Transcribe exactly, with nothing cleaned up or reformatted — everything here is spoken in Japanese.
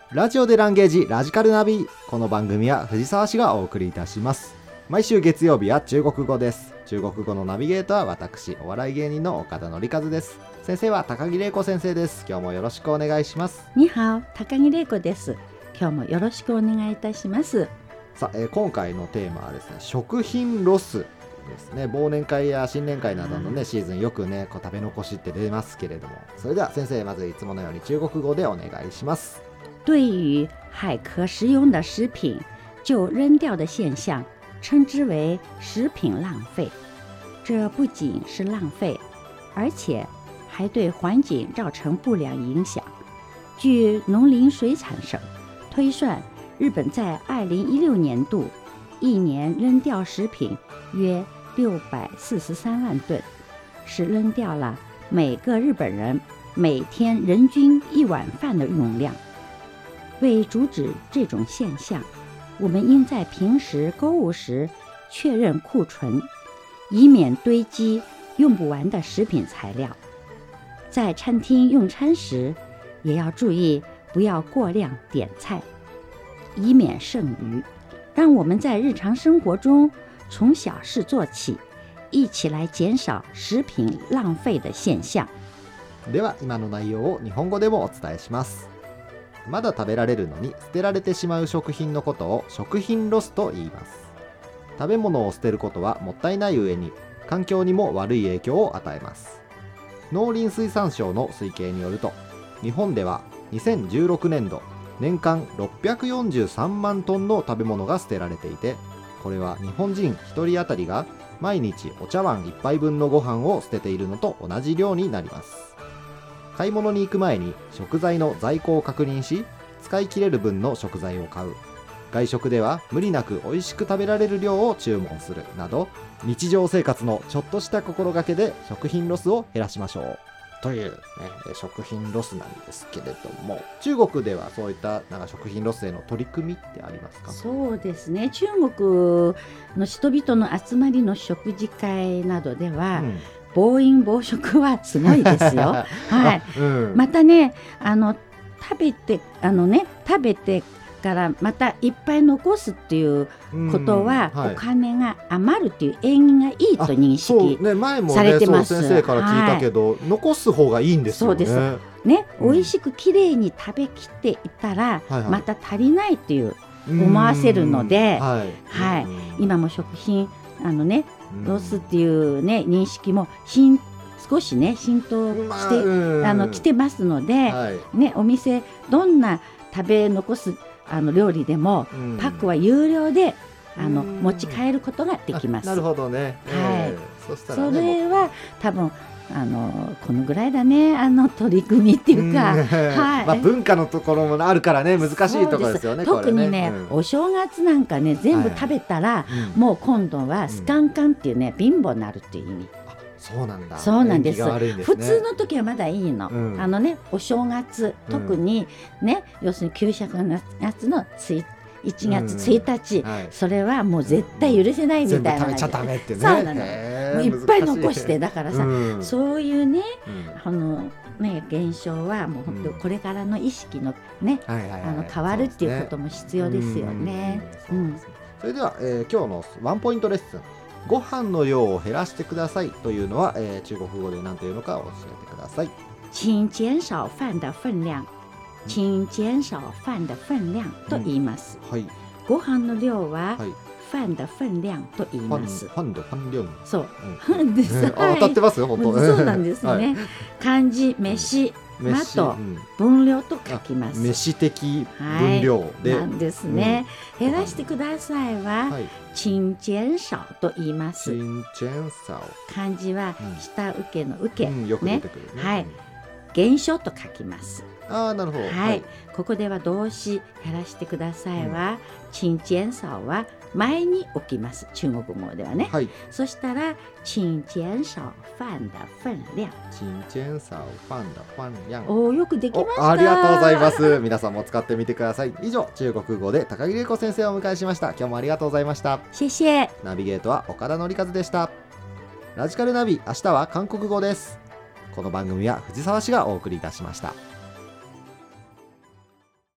ラジオでランゲージラジカルナビ。この番組は藤沢市がお送りいたします。毎週月曜日は中国語です。中国語のナビゲーターは私、お笑い芸人の岡田典和です。先生は高木玲子先生です。今日もよろしくお願いします。 にはお、高木玲子です。今日もよろしくお願いいたします。 さあ、えー、今回のテーマはですね、食品ロスですね。忘年会や新年会などのねシーズンよくねこう食べ残しって出ますけれども、それでは先生、まずいつものように中国語でお願いします。 对于海可食用的食品就扔掉的现象，称之为食品浪费。这不仅是浪费，而且还对环境造成不良影响。据农林水产省推算，日本在二零一六年度一年扔掉食品约六百四十三万吨，是扔掉了每个日本人每天人均一碗饭的用量。为阻止这种现象，我们应在平时购物时确认库存，以免堆积用不完的食品材料。在餐厅用餐时，也要注意不要过量点菜，以免剩余。让我们在日常生活中从小事做起，一起来减少食品浪费的现象。 では今の内容を日本語でもお伝えします。まだ食べられるのに捨てられてしまう食品のことを食品ロスと言います。食べ物を捨てることはもったいない上に環境にも悪い影響を与えます。農林水産省の推計によると、日本ではにせんじゅうろくねんど年間ろっぴゃくよんじゅうさんまんトンの食べ物が捨てられていて、これは日本人ひとり当たりが毎日お茶碗いっぱいぶんのご飯を捨てているのと同じ量になります。買い物に行く前に食材の在庫を確認し、使い切れる分の食材を買う。外食では無理なく美味しく食べられる量を注文するなど、日常生活のちょっとした心がけで食品ロスを減らしましょうという、ね、食品ロスなんですけれども、中国ではそういったなんか食品ロスへの取り組みってありますか？ そうですね、中国の人々の集まりの食事会などでは、うん、暴飲暴食はすごいですよ。はい、うん、またね、あの食べてあのね食べてからまたいっぱい残すっていうことは、うんはい、お金が余るっていう縁起がいいと認識されてます。 そうね、前もね、そう先生から聞いたけど、はい、残す方がいいんですよね。 そうですね、うん、美味しくきれいに食べきっていたら、はいはい、また足りないっていう思わせるので、はいはい、今も食品あのねロスっていうね認識も浸少しね浸透して、まあ、あの来てますので、はいね、お店どんな食べ残すあの料理でも、うん、パックは有料であの持ち帰ることができます。 なるほどね、はいえー、そしたらね、それは多分あのこのぐらいだね、あの取り組みっていうか、うんはいまあ、文化のところもあるからね難しいところですよね。 特にね、うん、お正月なんかね全部食べたら、はいはい、もう今度はスカンカンっていうね、うん、貧乏になるっていう意味。 そうなんだ。 そうなんです。 ですね、 普通の時はまだいいの、うん、あのねお正月特にね、うん、要するに給食のやつのいちがつついたち、うんはい、それはもう絶対許せないみたいな、 全部食べちゃダメってね。 そうなの、もういっぱい残してだからさ、うん、そういうね、うん、あのね現象はもう本当これからの意識のね、うん、あの変わるっていうことも必要ですよね。 それでは、えー、今日のワンポイントレッスン、ご飯の量を減らしてくださいというのは、えー、中国語で何というのか教えてください。 請減少飯的分量、請減少飯的分量と言います、うんはい、ご飯の量は、はい、飯的分量と言います。 飯的分量、 そう、うん、です、はい、 当たってますよ本当。 そうなんですね、はい、漢字飯、うん、まと分量と書きます。 飯的分量で、 はい、なんですね、うん、減らしてくださいは、はい、請減少と言います。 請減少、 漢字は下請けの受け、 うん、よく出てくるね、 はい、減少と書きます。 あー、なるほど、 はいはい、 ここでは動詞減らしてくださいは、請減少は前に置きます、中国語ではね、はい、そしたら請減少飯的分量、 請減少飯的分量。 おー、よくできました。 ありがとうございます。皆さんも使ってみてください。以上、中国語で高木玲子先生をお迎えしました。今日もありがとうございました。 謝謝。 ナビゲートは岡田典和でした。ラジカルナビ、明日は韓国語です。この番組は藤沢市がお送りいたしました。